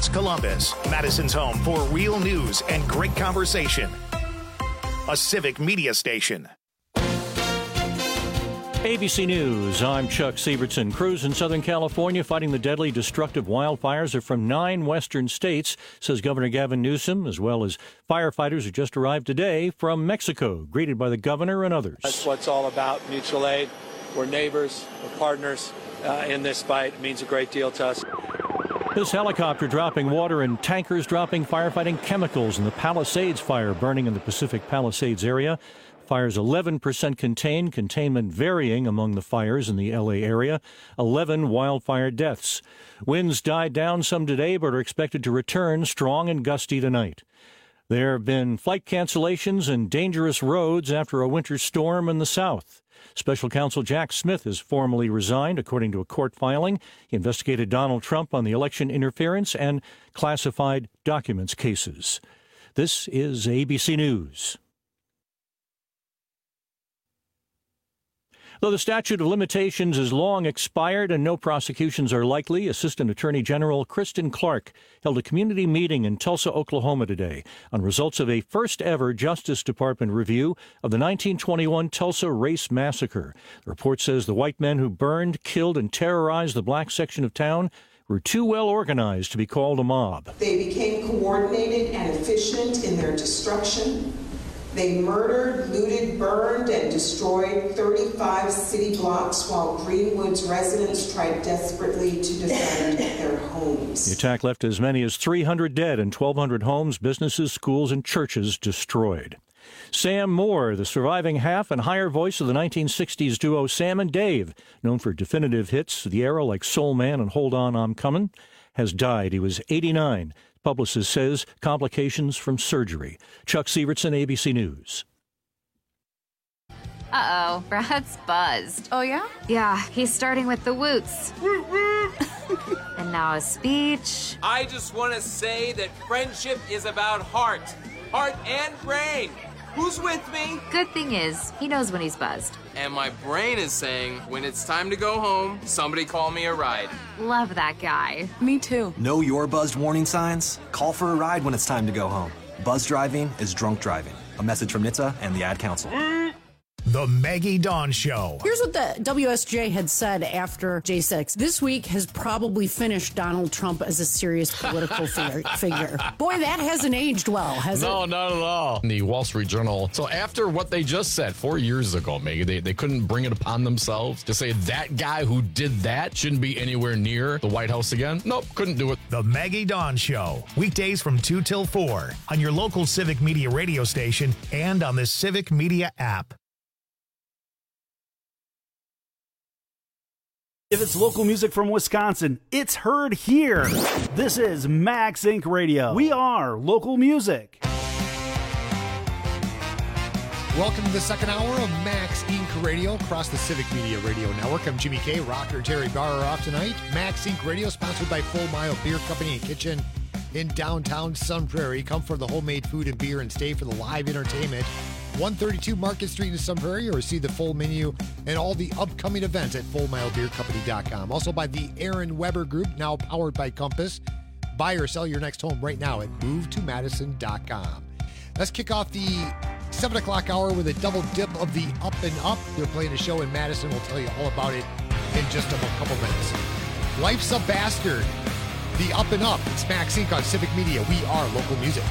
It's Columbus, Madison's home for real news and great conversation. A Civic Media station. ABC News, I'm Chuck Sievertson. Crews in Southern California fighting the deadly, destructive wildfires are from 9 western states, says Governor Gavin Newsom, as well as firefighters who just arrived today from Mexico, greeted by the governor and others. That's what it's all about, mutual aid. We're neighbors, we're partners in this fight. It means a great deal to us. This helicopter dropping water and tankers dropping firefighting chemicals in the Palisades fire burning in the Pacific Palisades area. Fires 11% contained, containment varying among the fires in the L.A. area. 11 wildfire deaths. Winds died down some today but are expected to return strong and gusty tonight. There have been flight cancellations and dangerous roads after a winter storm in the south. Special Counsel Jack Smith has formally resigned, according to a court filing. He investigated Donald Trump on the election interference and classified documents cases. This is ABC News. Though the statute of limitations is long expired and no prosecutions are likely, Assistant Attorney General Kristen Clark held a community meeting in Tulsa, Oklahoma today on results of a first-ever Justice Department review of the 1921 Tulsa Race Massacre. The report says the white men who burned, killed, and terrorized the black section of town were too well organized to be called a mob. They became coordinated and efficient in their destruction. They murdered, looted, burned, and destroyed 35 city blocks while Greenwood's residents tried desperately to defend their homes. The attack left as many as 300 dead and 1,200 homes, businesses, schools, and churches destroyed. Sam Moore, the surviving half and higher voice of the 1960s duo Sam and Dave, known for definitive hits of the era like Soul Man and Hold On, I'm Comin', has died. He was 89. Publicist says complications from surgery. Chuck Sievertson, ABC News. Uh-oh, Brad's buzzed. Oh, yeah? Yeah, he's starting with the woots. And now a speech. I just want to say that friendship is about heart and brain. Who's with me? Good thing is, he knows when he's buzzed. And my brain is saying, when it's time to go home, somebody call me a ride. Love that guy. Me too. Know your buzzed warning signs? Call for a ride when it's time to go home. Buzz driving is drunk driving. A message from NHTSA and the Ad Council. The Maggie Dawn Show. Here's what the WSJ had said after J6. This week has probably finished Donald Trump as a serious political figure. Boy, that hasn't aged well, has it? No, not at all. The Wall Street Journal. So after what they just said 4 years ago, Maggie, they couldn't bring it upon themselves to say that guy who did that shouldn't be anywhere near the White House again. Nope, couldn't do it. The Maggie Dawn Show. Weekdays from 2 till 4 on your local Civic Media radio station and on the Civic Media app. If it's local music from Wisconsin, it's heard here. This is Max Inc. Radio. We are local music. Welcome to the second hour of Max Inc. Radio across the Civic Media Radio Network. I'm Jimmy K. Rocker Terry Barr are off tonight. Max Inc. Radio sponsored by Full Mile Beer Company and Kitchen in downtown Sun Prairie. Come for the homemade food and beer and stay for the live entertainment. 132 Market Street in Sun Prairie, or see the full menu and all the upcoming events at FullMileBeerCompany.com. Also by the Aaron Weber Group, now powered by Compass. Buy or sell your next home right now at MoveToMadison.com. Let's kick off the 7 o'clock hour with a double dip of the Up and Up. They're playing a show in Madison. We'll tell you all about it in just a couple minutes. Life's a Bastard, the Up and Up. It's Max Inc. on Civic Media. We are local music.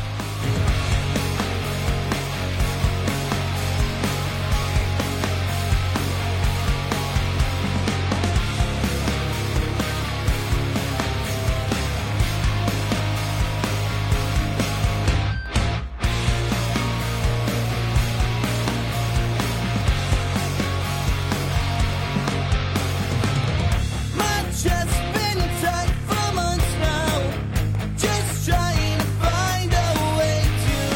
Find a way to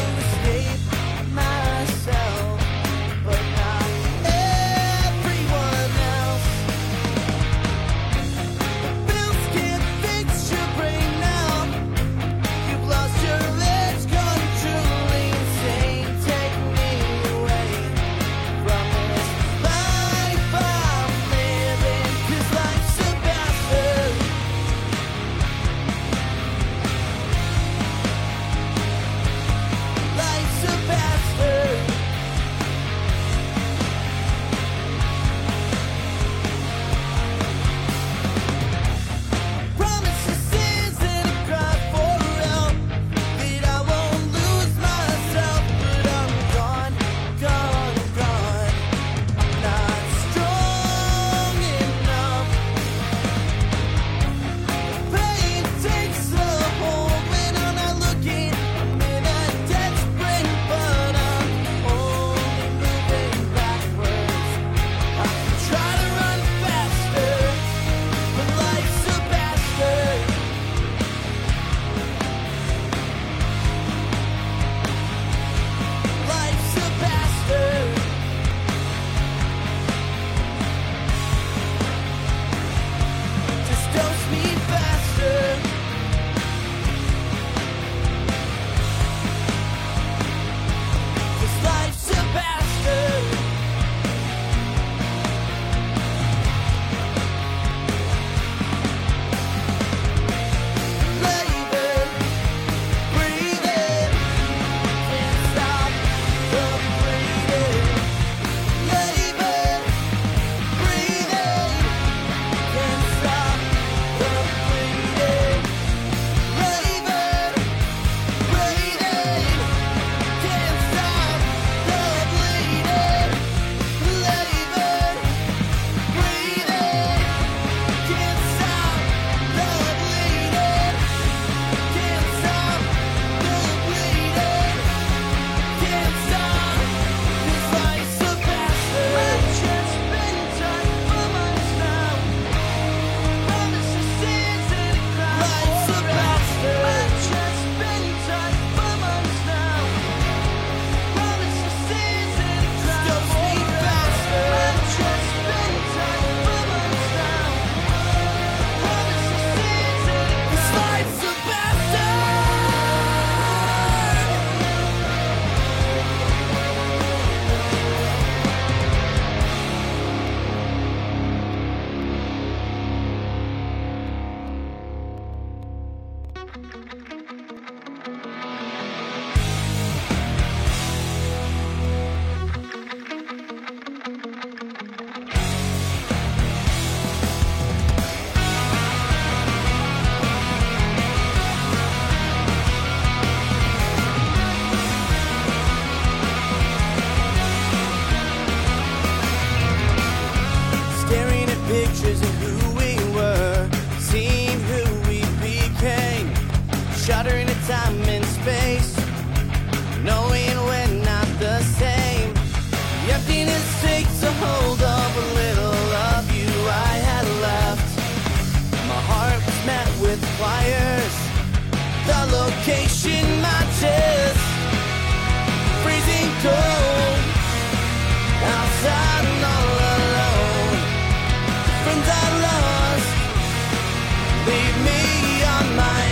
Pictures of who we were, seeing who we became, shuddering at time and space, knowing we're not the same. The emptiness takes a hold of a little of you I had left. My heart was met with fires, the location matches, freezing cold, outside and all alone. Friends I lost, leave me on my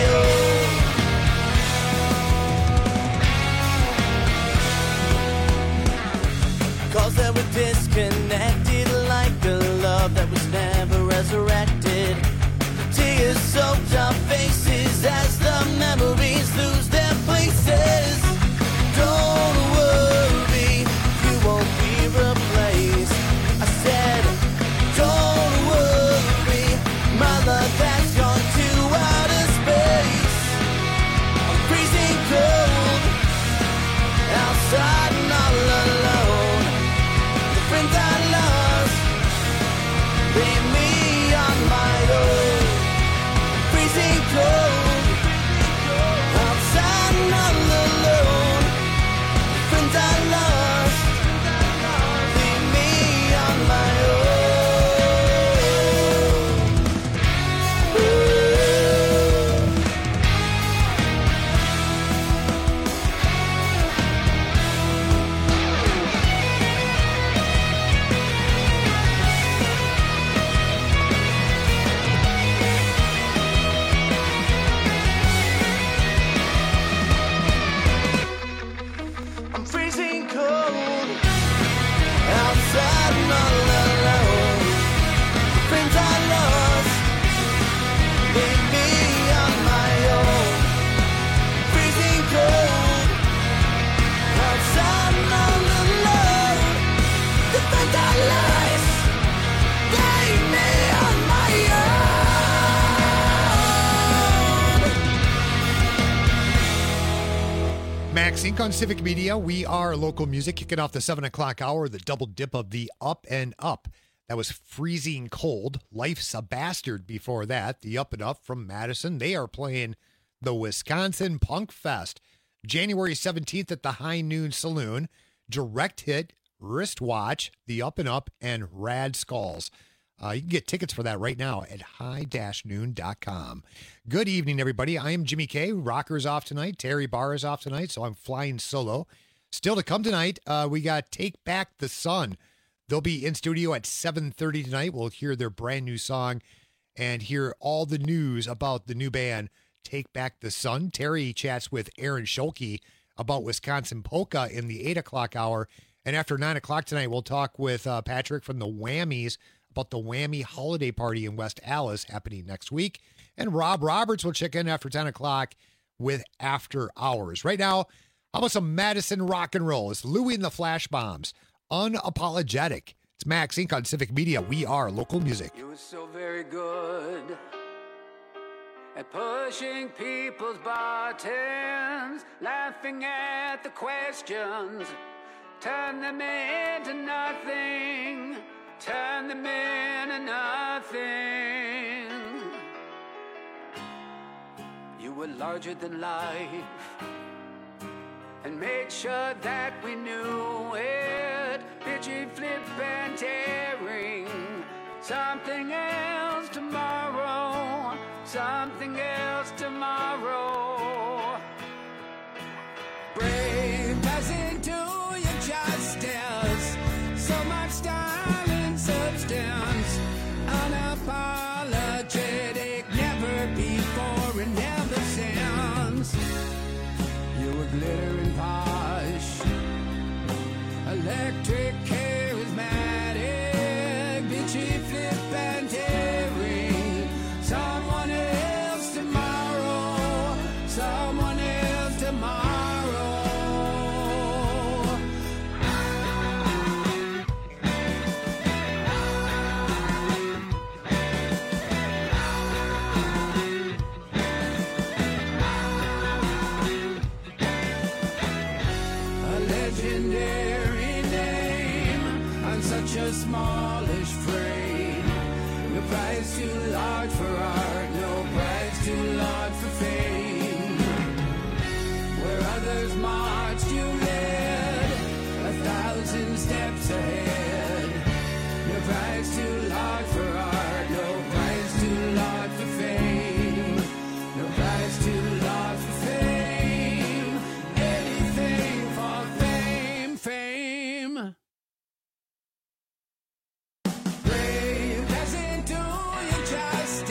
own. Calls that were disconnected, like a love that was never resurrected. Tears soaked our faces as the memories lose their places. Don't worry, you won't be replaced. I said, don't worry, my love has gone to outer space. I'm freezing cold, outside and all alone. The friends I lost, leave me on my own. Freezing cold, outside and all alone. The friends I lost, leave me on my own. I'm freezing cold, outside and all alone. Friends I lost, leave me on my own. Freezing cold, outside and all alone. The friends I lost, leave me on my own. Max Inc. on Civic Media. We are local music, kicking off the 7 o'clock hour, the double dip of the Up and Up. That was Freezing Cold. Life's a Bastard before that. The Up and Up from Madison. They are playing the Wisconsin Punk Fest. January 17th at the High Noon Saloon. Direct Hit, Wristwatch, the Up and Up, and Rad Skulls. You can get tickets for that right now at high-noon.com. Good evening, everybody. I am Jimmy K. Rocker's off tonight. Terry Barr is off tonight, so I'm flying solo. Still to come tonight, we got Take Back the Sun. They'll be in studio at 7:30 tonight. We'll hear their brand new song and hear all the news about the new band, Take Back the Sun. Terry chats with Aaron Scholke about Wisconsin Polka in the 8 o'clock hour. And after 9 o'clock tonight, we'll talk with Patrick from the Whammies about the Whammy Holiday Party in West Allis happening next week. And Rob Roberts will check in after 10 o'clock with After Hours. Right now, how about some Madison rock and roll? It's Louie and the Flash Bombs, Unapologetic. It's Max Inc. on Civic Media. We are local music. You were so very good at pushing people's buttons, laughing at the questions, turn them into nothing. Turn them into nothing. You were larger than life, and made sure that we knew it. Bitchy, flip, and tearing. Something else tomorrow. Something else tomorrow. Brave doesn't do you justice. So much style and substance. Unapologetic, never before and never since. You were glittering posh, electric, charismatic, bitchy, flip and tearing. Someone else tomorrow. smallish frame. No price too large for art, no price too large for fame. Where others marched, you led 1,000 steps ahead. No price too large for art, no price too large for fame. No price too large for fame. Anything for fame, fame. Brave doesn't do you justice.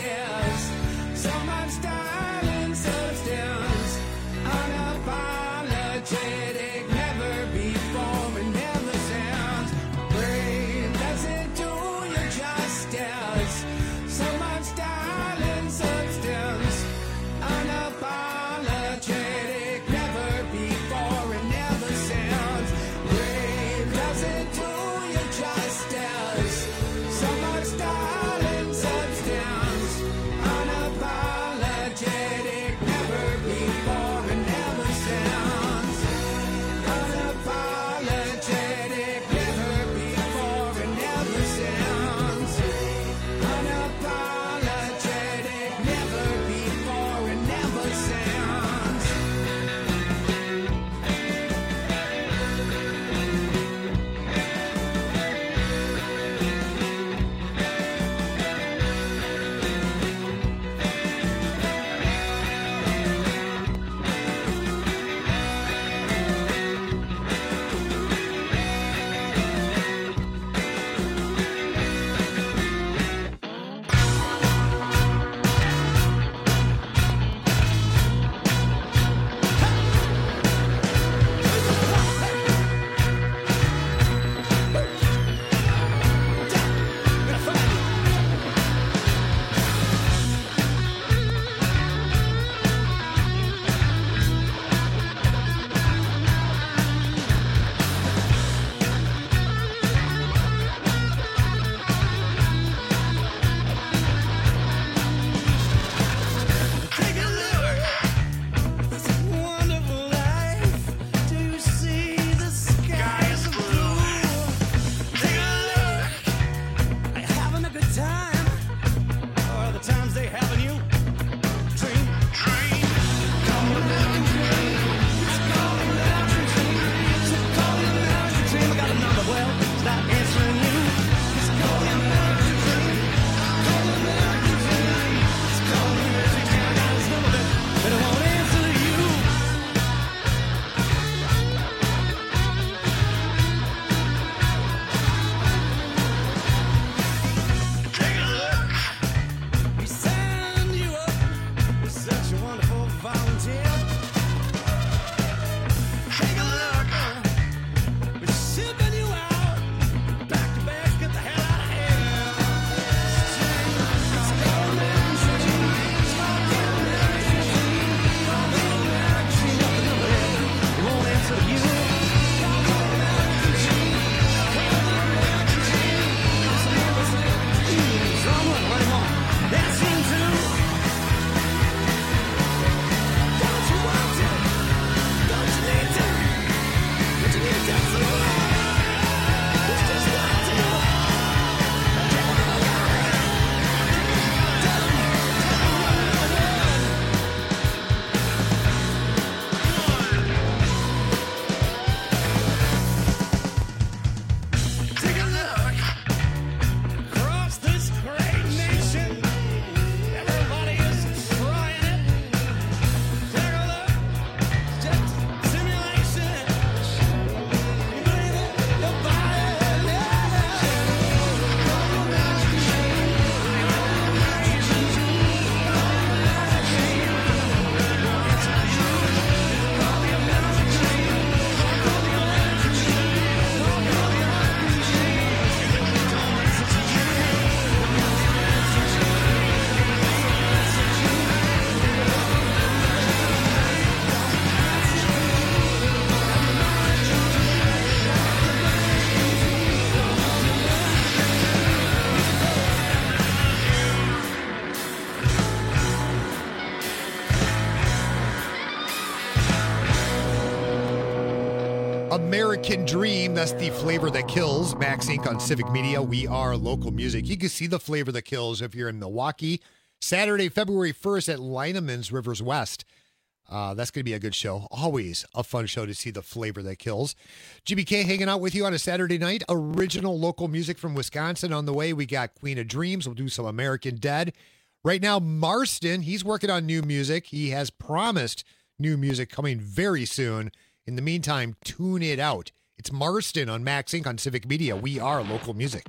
American Dream, that's the Flavor That Kills. Max Inc. on Civic Media. We are local music. You can see the Flavor That Kills if you're in Milwaukee. Saturday, February 1st at Lineman's Rivers West. That's going to be a good show. Always a fun show to see the Flavor That Kills. GBK hanging out with you on a Saturday night. Original local music from Wisconsin on the way. We got Queen of Dreams. We'll do some American Dead. Right now, Marston, he's working on new music. He has promised new music coming very soon. In the meantime, tune it out. It's Marston on Max Inc. on Civic Media. We are local music.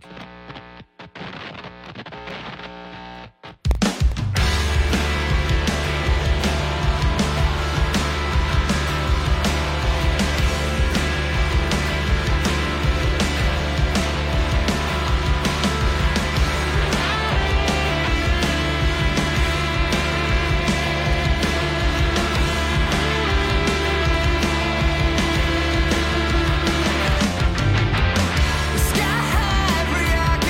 Sky high reaction.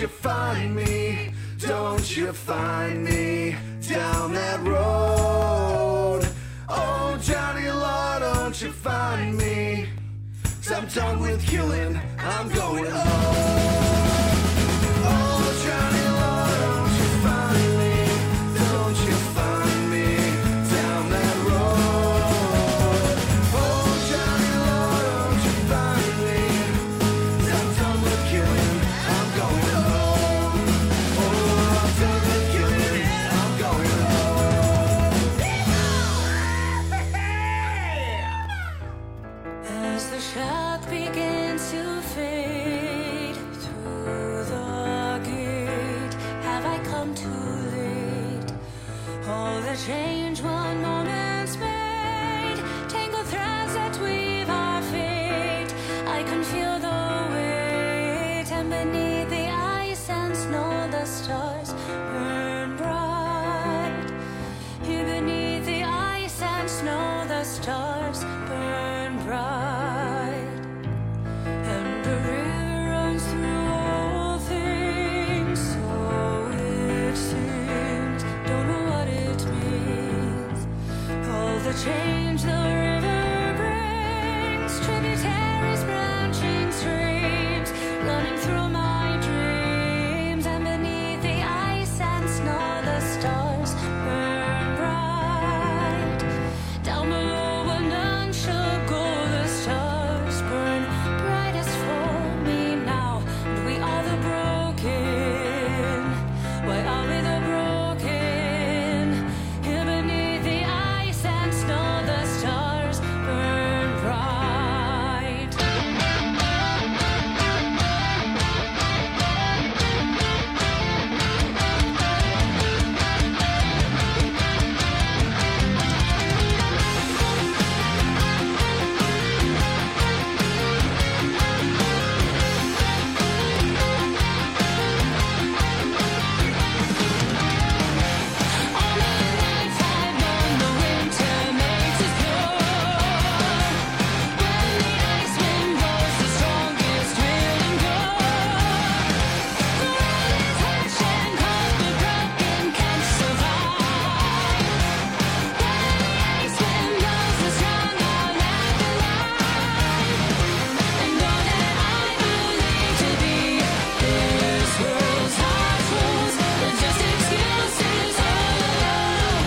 you find me, don't you find me down that road. Oh, Johnny Law, don't you find me, 'cause I'm done with killing, I'm going home. Oh, Johnny Law, don't you find me, don't you find me down that road. Oh, Johnny Law, don't you find me, 'cause I'm done with killing, I'm going home. Oh, I'm done with killing, I'm going home. As the shock begins to fade through the gate, have I come too late? All the change one moment's made, tangled threads that weave our fate. I can feel the weight, and beneath the ice and snow the stars burn bright. Here beneath the ice and snow the stars burn bright. And a river runs through all things, so it seems. Don't know what it means. All the change the river brings, tributaries, branching streams, running through my dreams. And beneath the ice and snow the stars burn bright. Down below where none shall go, the stars burn brightest for me now. And we are the broken. Why are we the broken? Here beneath the ice and snow the stars burn bright. All my life I've known the winter makes us pure. When the ice wind blows the strongest will endure. The world is harsh and cold, but broken can't survive. When the ice wind blows the strong are left alive. And all that I believe to be this world's harsh rules are just excuses all alone.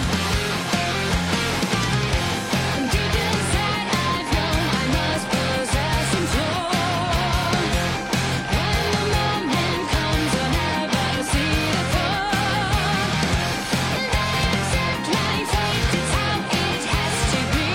Deep inside I've known I must possess some flow. When the moment comes I'll never see the thought. And I accept my fate, it's how it has to be.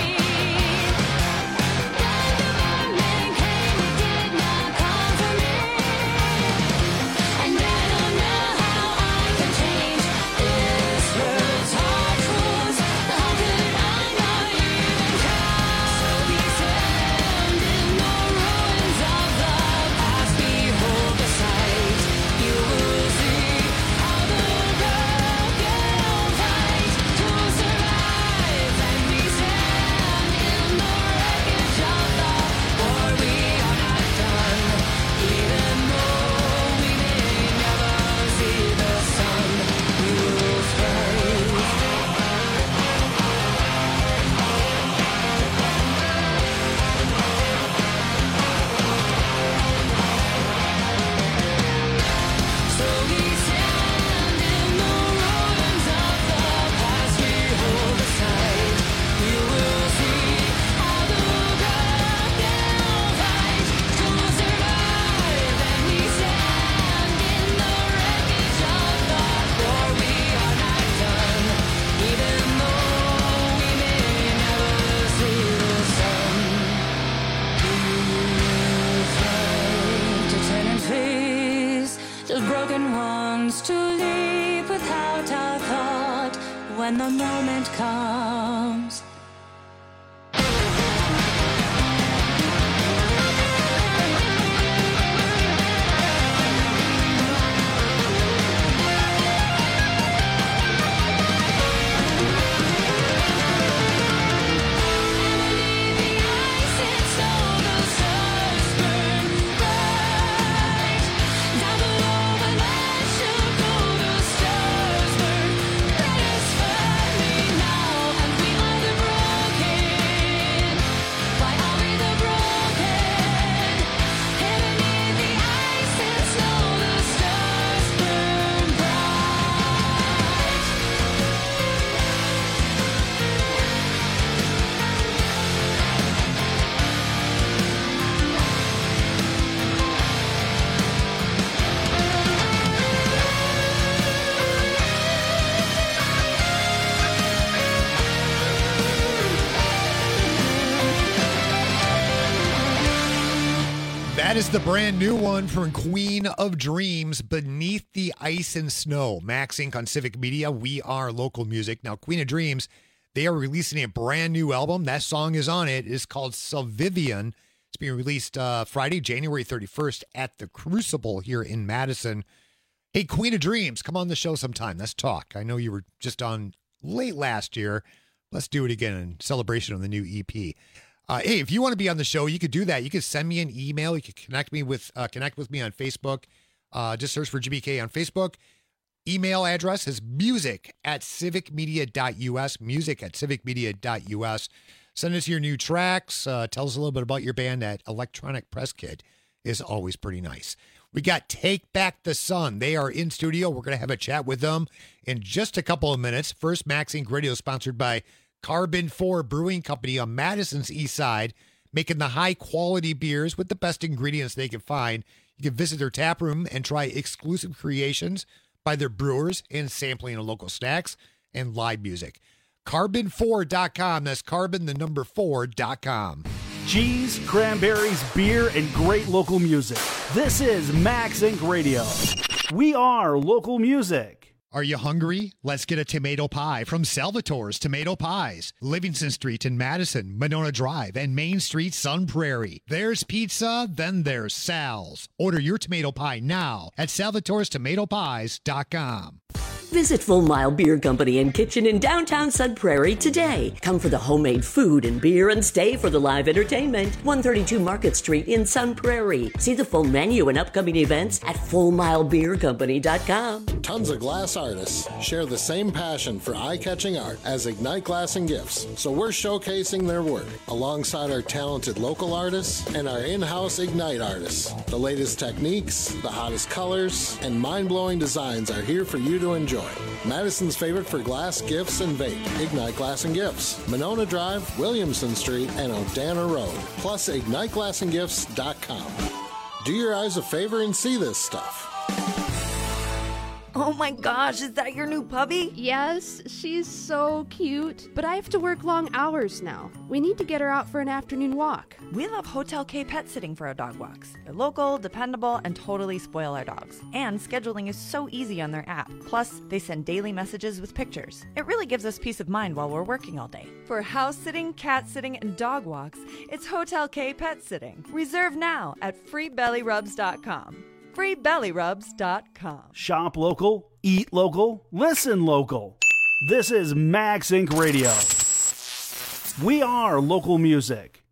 When the moment came it did not come for me. And I don't know how I can change this world's harsh rules. How could I not even try? So we stand in the ruins of the past. Behold the sight. You will see how the broken fight to survive. And we stand in the wreckage of the war. We are not done, even though we may never see the sun. We will strive. So we stand in the ruins of the past. We hold the sight. We will see how the broken fight to survive. And we stand in the wreckage of the war. We are not done, even though we may never see the sun. We will fight to turn and face those broken ones, to leap without a thought when the moment comes. Down below when is the brand new one from Queen of Dreams, Beneath the Ice and Snow. Max Inc. on Civic Media. We are local music. Now, Queen of Dreams, they are releasing a brand new album. That song is on it. It's called Sylvivian. It's being released Friday, January 31st at the Crucible here in Madison. Hey, Queen of Dreams, come on the show sometime. Let's talk. I know you were just on late last year. Let's do it again in celebration of the new EP. Hey, if you want to be on the show, you could do that. You could send me an email. You could connect with me on Facebook. Just search for GBK on Facebook. Email address is music@civicmedia.us. Music@civicmedia.us. Send us your new tracks. Tell us a little bit about your band. At Electronic Press Kit is always pretty nice. We got Take Back the Sun. They are in studio. We're going to have a chat with them in just a couple of minutes. First, Max Inc. Radio sponsored by Carbon 4 Brewing Company on Madison's East Side, making the high-quality beers with the best ingredients they can find. You can visit their tap room and try exclusive creations by their brewers and sampling of local snacks and live music. Carbon4.com. That's carbon4.com. Cheese, cranberries, beer, and great local music. This is Max Inc. Radio. We are local music. Are you hungry? Let's get a tomato pie from Salvatore's Tomato Pies. Livingston Street in Madison, Monona Drive, and Main Street, Sun Prairie. There's pizza, then there's Sal's. Order your tomato pie now at salvatorestomatopies.com. Visit Full Mile Beer Company and Kitchen in downtown Sun Prairie today. Come for the homemade food and beer and stay for the live entertainment. 132 Market Street in Sun Prairie. See the full menu and upcoming events at FullMileBeerCompany.com. Tons of glass artists share the same passion for eye-catching art as Ignite Glass and Gifts, so we're showcasing their work alongside our talented local artists and our in-house Ignite artists. The latest techniques, the hottest colors, and mind-blowing designs are here for you to enjoy. Madison's favorite for glass, gifts, and vape. Ignite Glass and Gifts. Monona Drive, Williamson Street, and O'Dana Road. Plus, IgniteGlassandGifts.com. Do your eyes a favor and see this stuff. Oh my gosh, is that your new puppy? Yes, she's so cute. But I have to work long hours now. We need to get her out for an afternoon walk. We love Hotel K Pet Sitting for our dog walks. They're local, dependable, and totally spoil our dogs. And scheduling is so easy on their app. Plus, they send daily messages with pictures. It really gives us peace of mind while we're working all day. For house sitting, cat sitting, and dog walks, it's Hotel K Pet Sitting. Reserve now at freebellyrubs.com. freebellyrubs.com. Shop local, eat local, listen local. This is Max Inc. Radio. We are local music.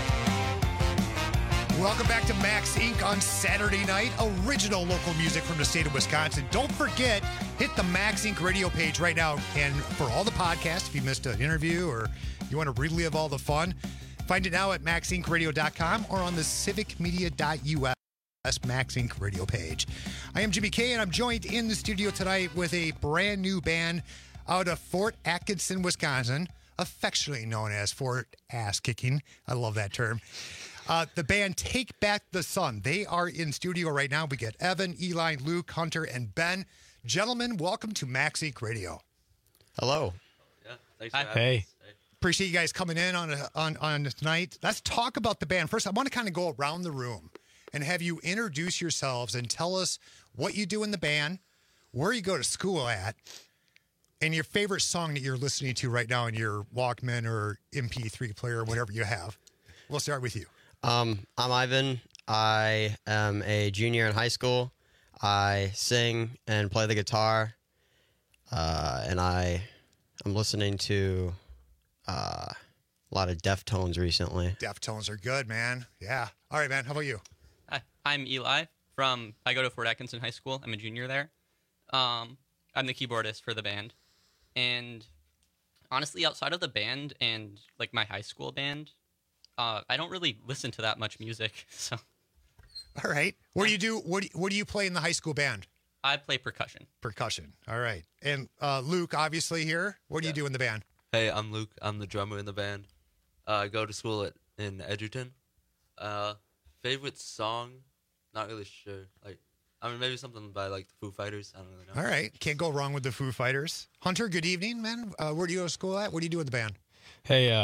Welcome back to Max Inc. on Saturday night. Original local music from the state of Wisconsin. Don't forget, hit the Max Inc. radio page right now. And for all the podcasts, if you missed an interview or you want to relive all the fun, find it now at maxincradio.com or on the civicmedia.us. Max Inc. radio page. I am Jimmy K, and I'm joined in the studio tonight with a brand new band out of Fort Atkinson, Wisconsin, affectionately known as Fort Ass Kicking. I love that term. The band Take Back the Sun. They are in studio right now. We get Evan, Eli, Luke, Hunter, and Ben. Gentlemen, welcome to Max Inc. Radio. Hello. Yeah, thanks for having us. Appreciate you guys coming in on tonight. Let's talk about the band. First, I want to kind of go around the room and have you introduce yourselves and tell us what you do in the band, where you go to school at, and your favorite song that you're listening to right now in your Walkman or MP3 player or whatever you have. We'll start with you. I'm Ivan. I am a junior in high school. I sing and play the guitar, and I'm listening to a lot of Deftones recently. Deftones are good, man. Yeah. All right, man. How about you? Hi, I'm Eli I go to Fort Atkinson High School. I'm a junior there. I'm the keyboardist for the band. And honestly, outside of the band and like my high school band, I don't really listen to that much music. So, all right. What do you do? What do you play in the high school band? I play percussion. Percussion. All right. And Luke, obviously here. What do you do in the band? Hey, I'm Luke. I'm the drummer in the band. I go to school in Edgerton. Favorite song? Not really sure. Maybe something by the Foo Fighters. I don't really know. All right. Can't go wrong with the Foo Fighters. Hunter, good evening, man. Where do you go to school at? What do you do in the band? Hey,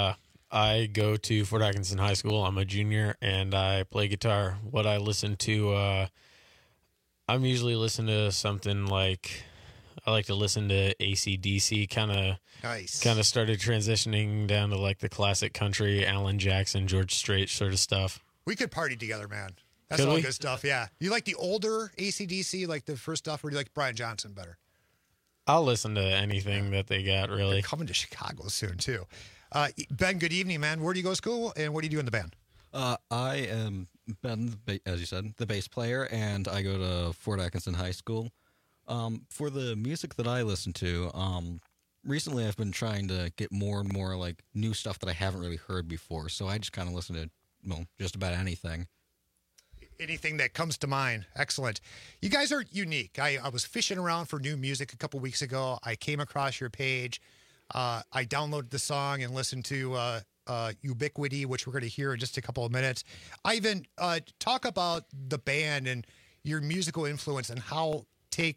I go to Fort Atkinson High School. I'm a junior, and I play guitar. What I listen to, I'm usually listening to something like, I like to listen to AC/DC. Kind of started transitioning down to like the classic country, Alan Jackson, George Strait sort of stuff. We could party together, man. That's Could all we? good stuff. Yeah. You like the older AC/DC, like the first stuff, or do you like Brian Johnson better? I'll listen to anything that they got, really. They're coming to Chicago soon, too. Ben, good evening, man. Where do you go to school, and what do you do in the band? I am Ben, as you said, the bass player, and I go to Fort Atkinson High School. For the music that I listen to, recently I've been trying to get more and more like new stuff that I haven't really heard before. So I just kind of listen to, well, just about anything. Anything that comes to mind. Excellent. You guys are unique. I was fishing around for new music a couple weeks ago. I came across your page. I downloaded the song and listened to Ubiquity, which we're going to hear in just a couple of minutes. Ivan, talk about the band and your musical influence and how Take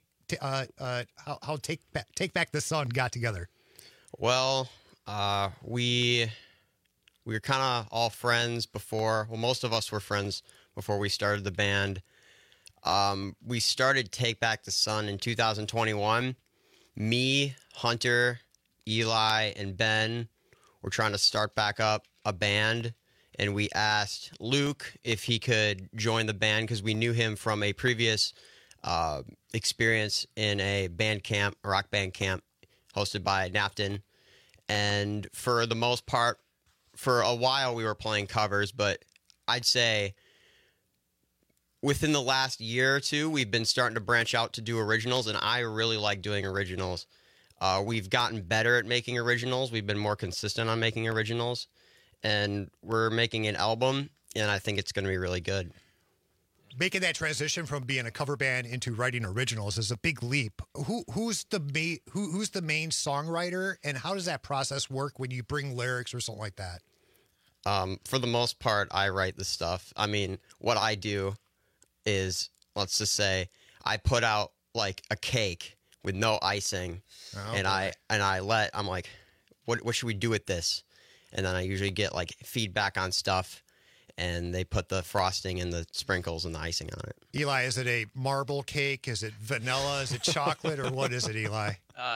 Back the Sun got together. Well, we were kind of all friends before. Well, most of us were friends before we started the band. We started Take Back the Sun in 2021. Me, Hunter, Eli, and Ben were trying to start back up a band, and we asked Luke if he could join the band because we knew him from a previous experience in a band camp, a rock band camp, hosted by Napton. And for the most part, for a while we were playing covers, but I'd say within the last year or two, we've been starting to branch out to do originals, and I really like doing originals. We've gotten better at making originals. We've been more consistent on making originals, and we're making an album, and I think it's going to be really good. Making that transition from being a cover band into writing originals is a big leap. Who's the main songwriter, and how does that process work when you bring lyrics or something like that? For the most part, I write the stuff. I mean, what I do is, let's just say, I put out like a cake with no icing, and I'm like, what should we do with this? And then I usually get like feedback on stuff, and they put the frosting and the sprinkles and the icing on it. Eli, is it a marble cake? Is it vanilla? Is it chocolate? Or what is it, Eli?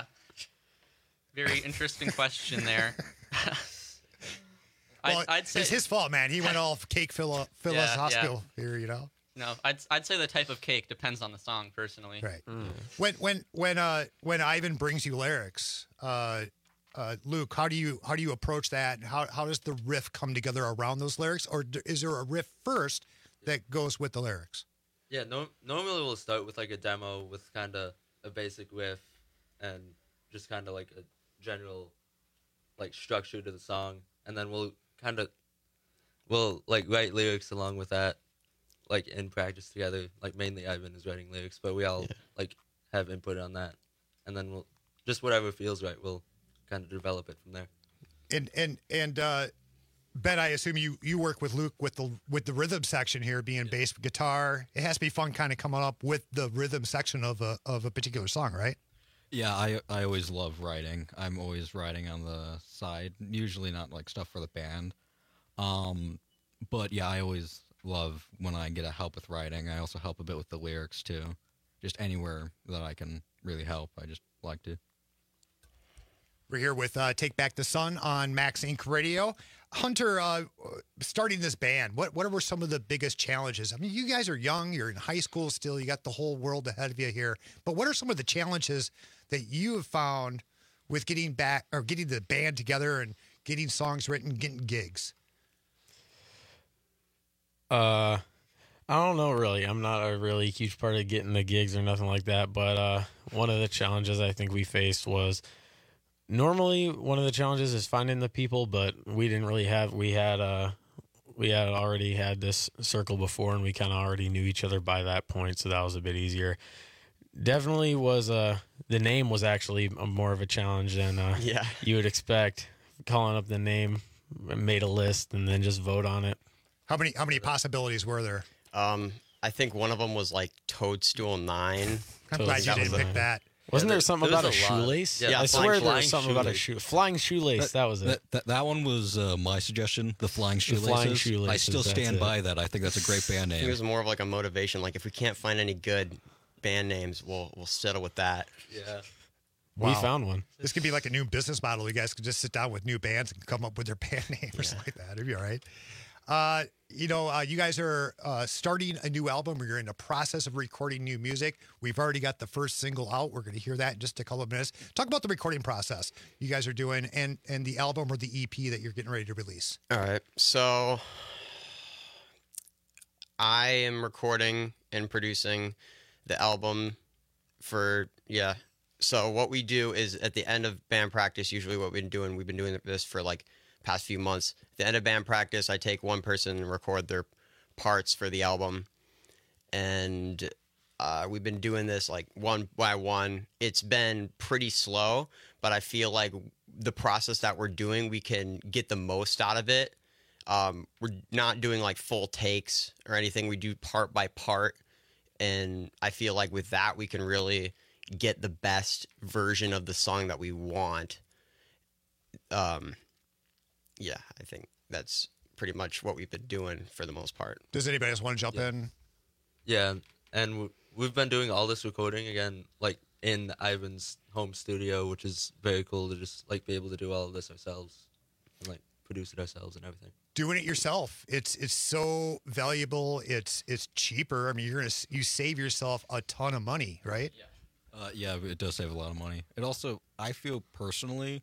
Very interesting question there. Well, I'd say it's his fault, man. He went all cake philosophical here, you know. No, I'd say the type of cake depends on the song, personally. Right. When Ivan brings you lyrics, Luke, how do you approach that, and how does the riff come together around those lyrics, or is there a riff first that goes with the lyrics? Yeah, normally we'll start with like a demo with kind of a basic riff and just kind of like a general like structure to the song, and then we'll like write lyrics along with that, like in practice together. Like mainly Ivan is writing lyrics, but we all like have input on that, and then we'll just whatever feels right, we'll kind of develop it from there. And Ben, I assume you work with Luke with the rhythm section here, being bass guitar. It has to be fun, kind of coming up with the rhythm section of a particular song, right? Yeah, I always love writing. I'm always writing on the side, usually not like stuff for the band. But yeah, I always love when I get a help with writing. I also help a bit with the lyrics too. Just anywhere that I can really help, I just like to. We're here with Take Back the Sun on Max Inc. Radio. Hunter, starting this band, what were some of the biggest challenges? I mean, you guys are young, you're in high school still, you got the whole world ahead of you here. But what are some of the challenges that you have found with getting the band together and getting songs written, getting gigs? I don't know, really. I'm not a really huge part of getting the gigs or nothing like that. But one of the challenges I think we faced was, normally one of the challenges is finding the people, but we didn't really have. We had already had this circle before, and we kind of already knew each other by that point, so that was a bit easier. Definitely was the name was actually more of a challenge than you would expect. Calling up the name, made a list, and then just vote on it. How many possibilities were there? I think one of them was like Toadstool 9. I'm glad you didn't pick that. Wasn't there something there about a was a lot. shoelace? Yeah, I swear there was flying something about a flying shoelace. That was it. That one was my suggestion. The Flying Shoelaces. Flying Shoelaces, I still that's stand it. by that. I think that's a great band I think it name. was more of like a motivation. Like if we can't find any good band names, we'll settle with that. Yeah. We found one. This could be like a new business model. You guys could just sit down with new bands and come up with their band name or something like that. It'd be all right. You guys are starting a new album, or you're in the process of recording new music. We've already got the first single out. We're going to hear that in just a couple of minutes. Talk about the recording process you guys are doing and the album or the EP that you're getting ready to release. All right. So I am recording and producing the album So what we do is at the end of band practice, usually what we've been doing this for like past few months. At the end of band practice, I take one person and record their parts for the album. And we've been doing this like one by one. It's been pretty slow, but I feel like the process that we're doing, we can get the most out of it. We're not doing like full takes or anything. We do part by part. And I feel like with that, we can really get the best version of the song that we want. I think that's pretty much what we've been doing for the most part. Does anybody else want to jump in? Yeah, and we've been doing all this recording again, like in Ivan's home studio, which is very cool to just like be able to do all of this ourselves and like produce it ourselves and everything. Doing it yourself, it's so valuable. It's cheaper. I mean, you save yourself a ton of money, right? Yeah, it does save a lot of money. It also, I feel personally,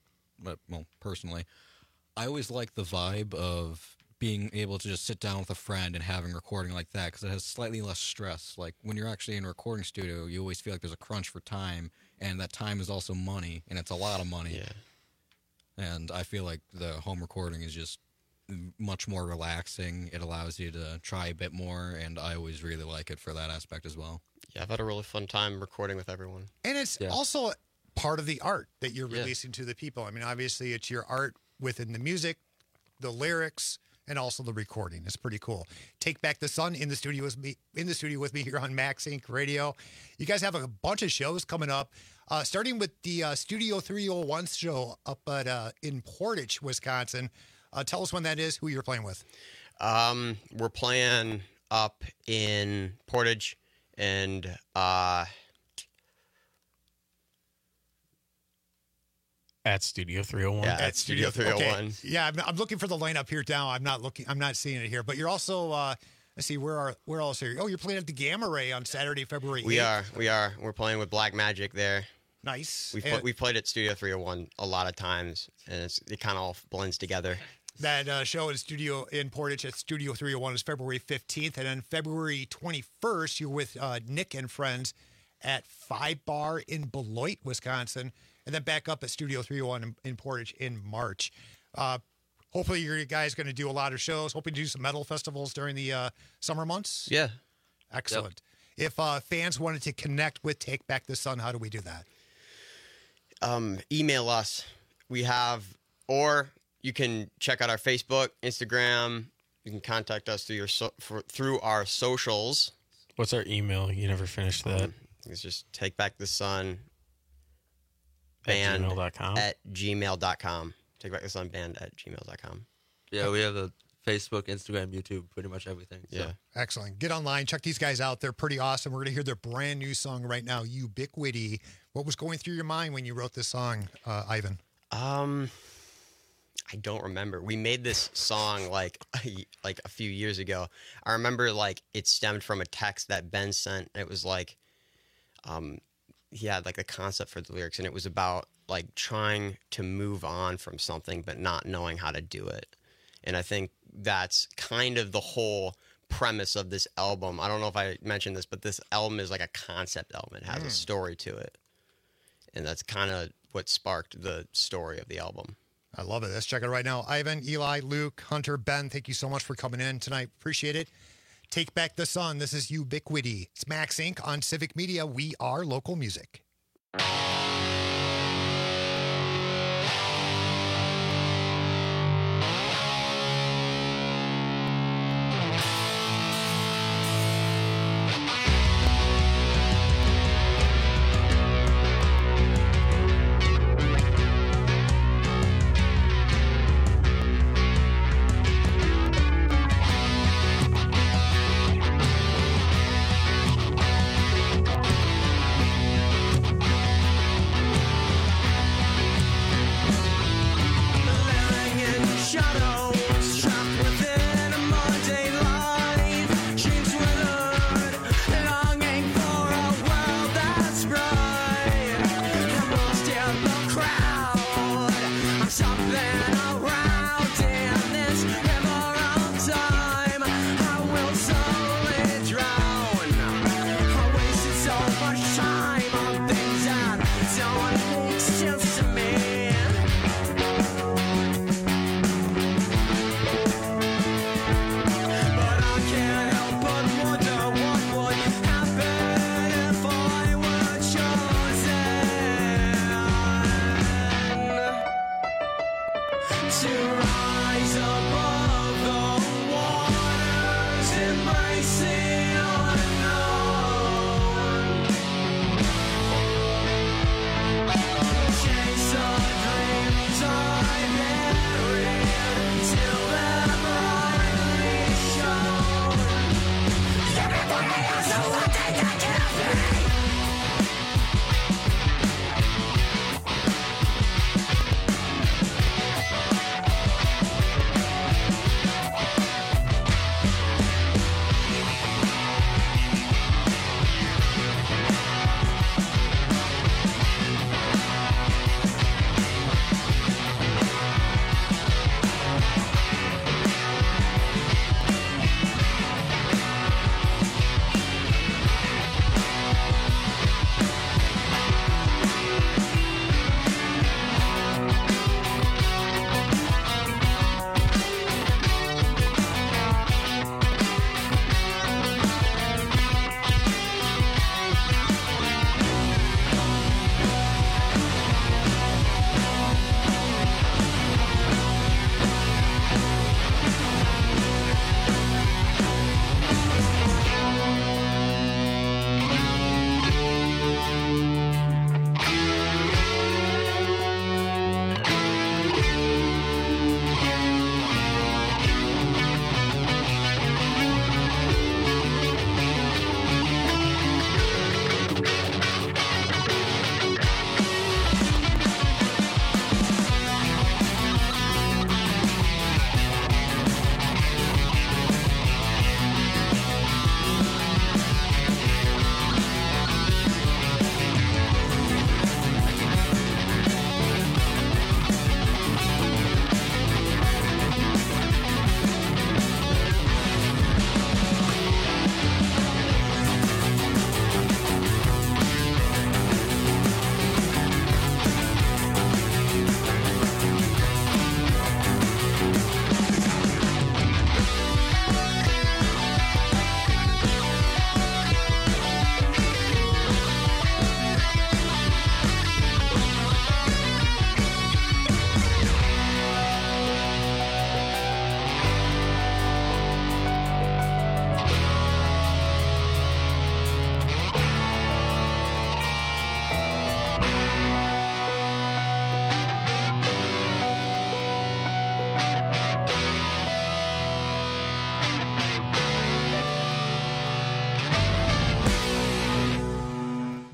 I always like the vibe of being able to just sit down with a friend and having recording like that, because it has slightly less stress. Like when you're actually in a recording studio, you always feel like there's a crunch for time, and that time is also money, and it's a lot of money. Yeah. And I feel like the home recording is just much more relaxing. It allows you to try a bit more, and I always really like it for that aspect as well. Yeah, I've had a really fun time recording with everyone. And it's also part of the art that you're releasing to the people. I mean, obviously, it's your art within the music, the lyrics, and also the recording. It's pretty cool. Take Back the Sun in the studio with me here on Max Inc. Radio. You guys have a bunch of shows coming up, starting with the Studio 301 show up at in Portage, Wisconsin. Tell us when that is, who you're playing with. We're playing up in Portage and at Studio 301. Yeah, at Studio 301. Okay. Yeah, I'm looking for the lineup here now. I'm not seeing it here. But you're also let's see, where else are you? Oh, you're playing at the Gamma Ray on Saturday, February 8th. We are. We're playing with Black Magic there. Nice. We've played at Studio 301 a lot of times, and it kind of all blends together. That show in Portage at Studio 301 is February 15th. And then February 21st, you're with Nick and friends at 5 Bar in Beloit, Wisconsin. And then back up at Studio 301 in Portage in March. Hopefully, you guys going to do a lot of shows. Hoping to do some metal festivals during the summer months. Yeah. Excellent. Yep. If fans wanted to connect with Take Back the Sun, how do we do that? Email us. Or you can check out our Facebook, Instagram. You can contact us through our socials. What's our email? You never finished that. It's just Take Back the Sun band at gmail.com. Take Back the Sun band at gmail.com. Yeah, we have a Facebook, Instagram, YouTube, pretty much everything. So. Yeah. Excellent. Get online. Check these guys out. They're pretty awesome. We're going to hear their brand new song right now, Ubiquity. What was going through your mind when you wrote this song, Ivan? I don't remember. We made this song like a few years ago. I remember like it stemmed from a text that Ben sent. It was like, he had like a concept for the lyrics, and it was about like trying to move on from something but not knowing how to do it. And I think that's kind of the whole premise of this album. I don't know if I mentioned this, but this album is like a concept album. It has a story to it. And that's kind of what sparked the story of the album. I love it. Let's check it right now. Ivan, Eli, Luke, Hunter, Ben, thank you so much for coming in tonight. Appreciate it. Take Back the Sun. This is Ubiquity. It's Max Inc. on Civic Media. We are local music.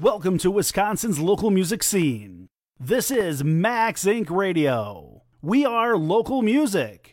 Welcome to Wisconsin's local music scene. This is Max Inc. Radio. We are local music.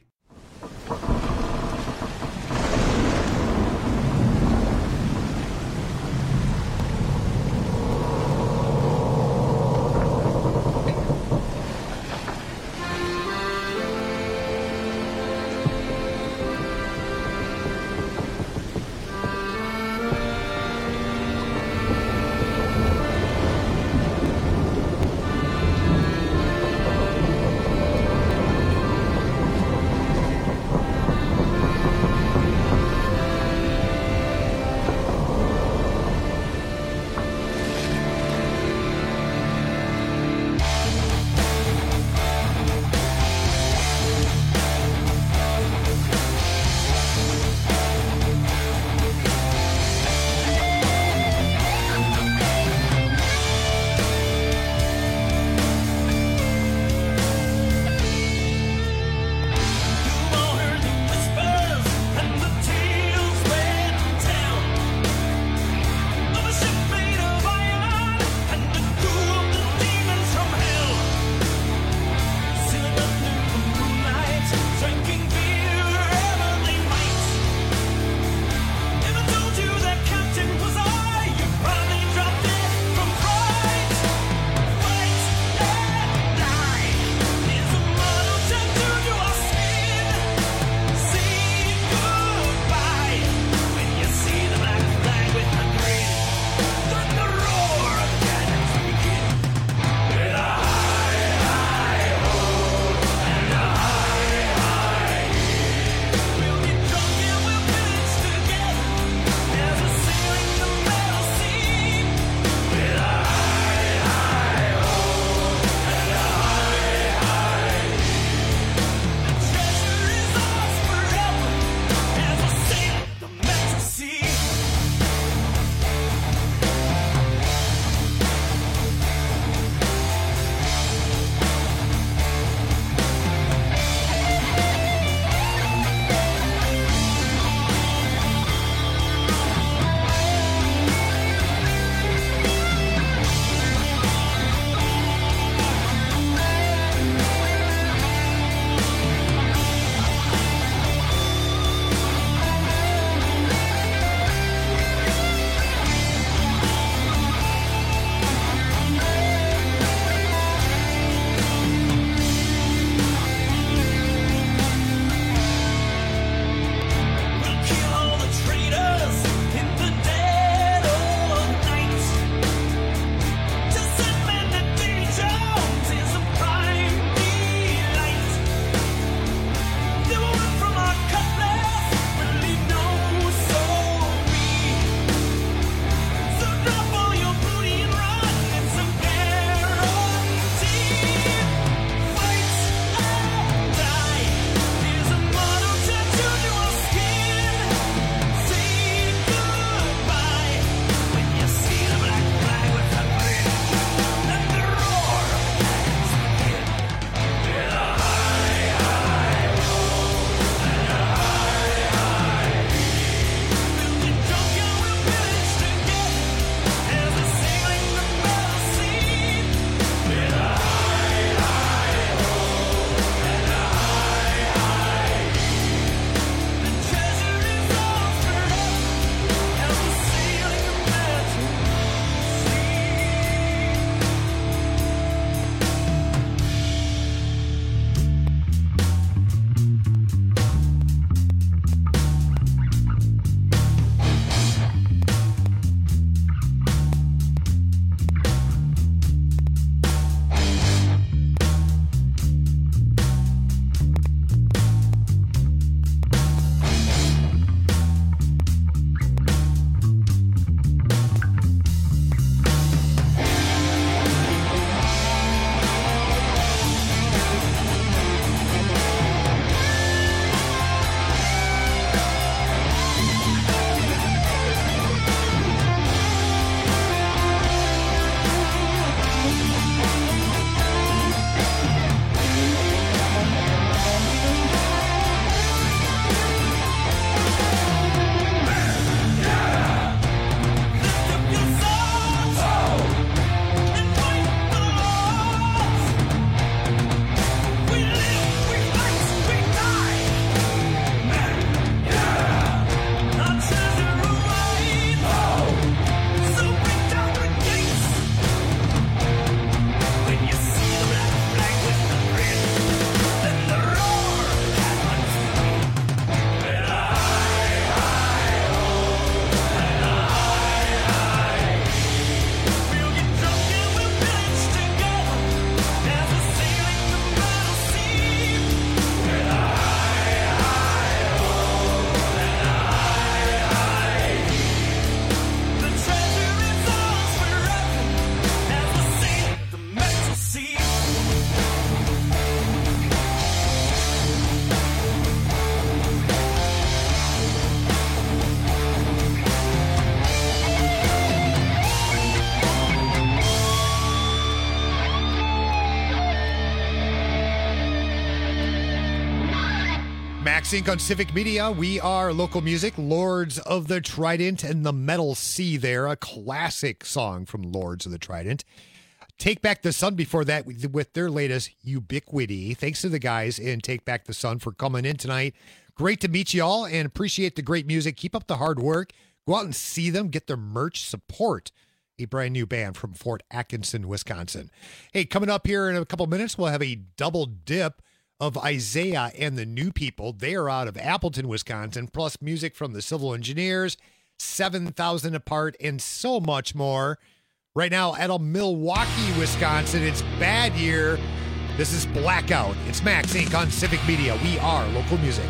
Max Inc. on Civic Media. We are local music, Lords of the Trident and the Metal Sea there, a classic song from Lords of the Trident. Take Back the Sun before that with their latest Ubiquity. Thanks to the guys in Take Back the Sun for coming in tonight. Great to meet you all and appreciate the great music. Keep up the hard work. Go out and see them. Get their merch. Support a brand new band from Fort Atkinson, Wisconsin. Hey, coming up here in a couple minutes, we'll have a double dip of Isaiah and the New People. They are out of Appleton, Wisconsin, plus music from the Civil Engineers, 7,000 Apart, and so much more. Right now at Milwaukee, Wisconsin, it's Bad Year. This is Blackout. It's Max Inc. on Civic Media. We are local music.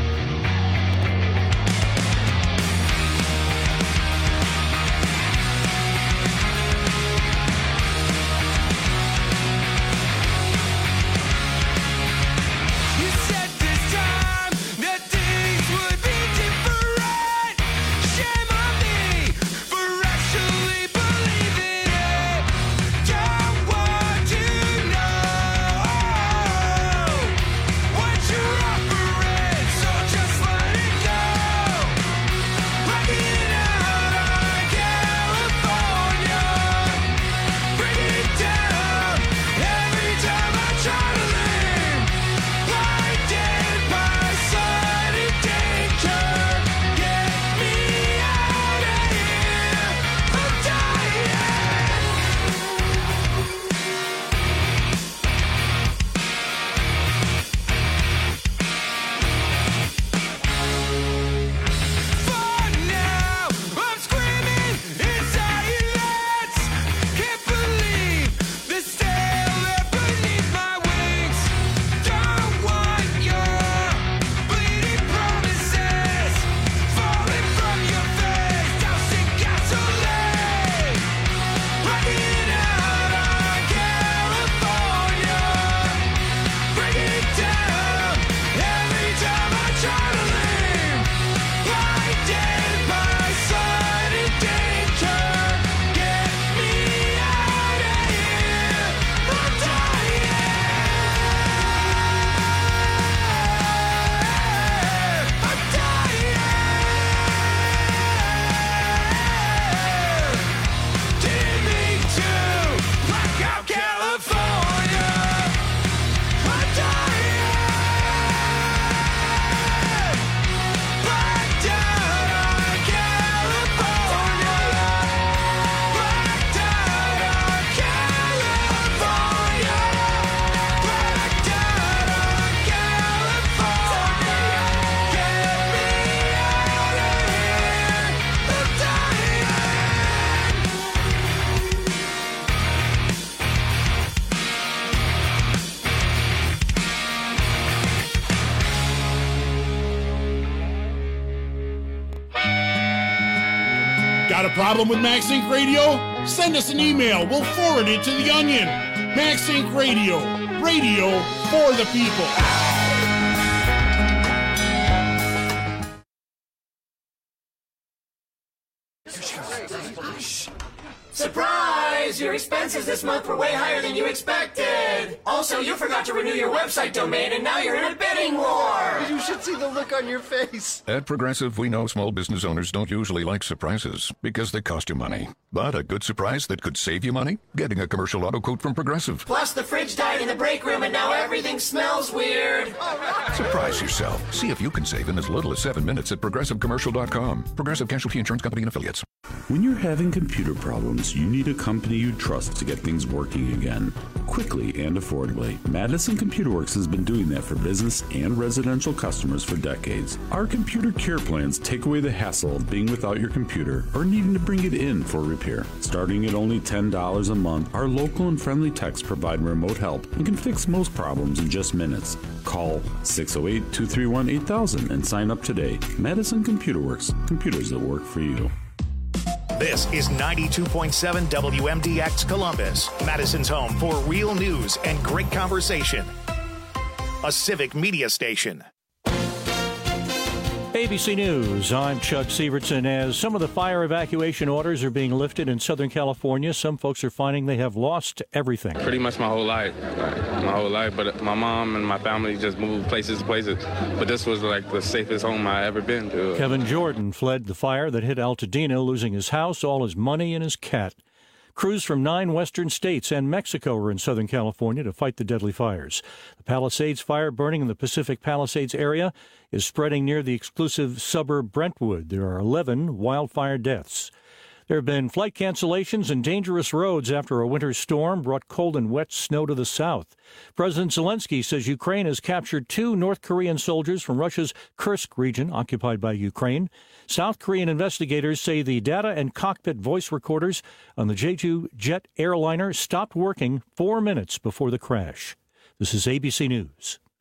Got a problem with Max Inc. Radio? Send us an email. We'll forward it to the Onion. Max Inc. Radio. Radio for the people. Surprise! Your expenses this month were way higher than you expected. Also, you forgot to renew your website domain, and now you're in a bidding war. You should see the look on your face. At Progressive, we know small business owners don't usually like surprises because they cost you money. But a good surprise that could save you money? Getting a commercial auto quote from Progressive. Plus, the fridge died in the break room, and now everything smells weird. Surprise yourself. See if you can save in as little as 7 minutes at ProgressiveCommercial.com. Progressive Casualty Insurance Company and Affiliates. When you're having computer problems, you need a company you trust to get things working again, quickly and affordably. Madison Computer Works has been doing that for business and residential customers for decades. Our computer care plans take away the hassle of being without your computer or needing to bring it in for repair. Starting at only $10 a month, our local and friendly techs provide remote help and can fix most problems in just minutes. Call 608-231-8000 and sign up today. Madison Computer Works, computers that work for you. This is 92.7 WMDX Columbus, Madison's home for real news and great conversation. A Civic Media station. ABC News, I'm Chuck Severson. As some of the fire evacuation orders are being lifted in Southern California, some folks are finding they have lost everything. Pretty much my whole life. But my mom and my family just moved places to places. But this was like the safest home I ever been to. Kevin Jordan fled the fire that hit Altadena, losing his house, all his money, and his cat. Crews from 9 western states and Mexico are in Southern California to fight the deadly fires. The Palisades fire burning in the Pacific Palisades area is spreading near the exclusive suburb Brentwood. There are 11 wildfire deaths. There have been flight cancellations and dangerous roads after a winter storm brought cold and wet snow to the south. President Zelensky says Ukraine has captured 2 North Korean soldiers from Russia's Kursk region, occupied by Ukraine. South Korean investigators say the data and cockpit voice recorders on the Jeju jet airliner stopped working 4 minutes before the crash. This is ABC News.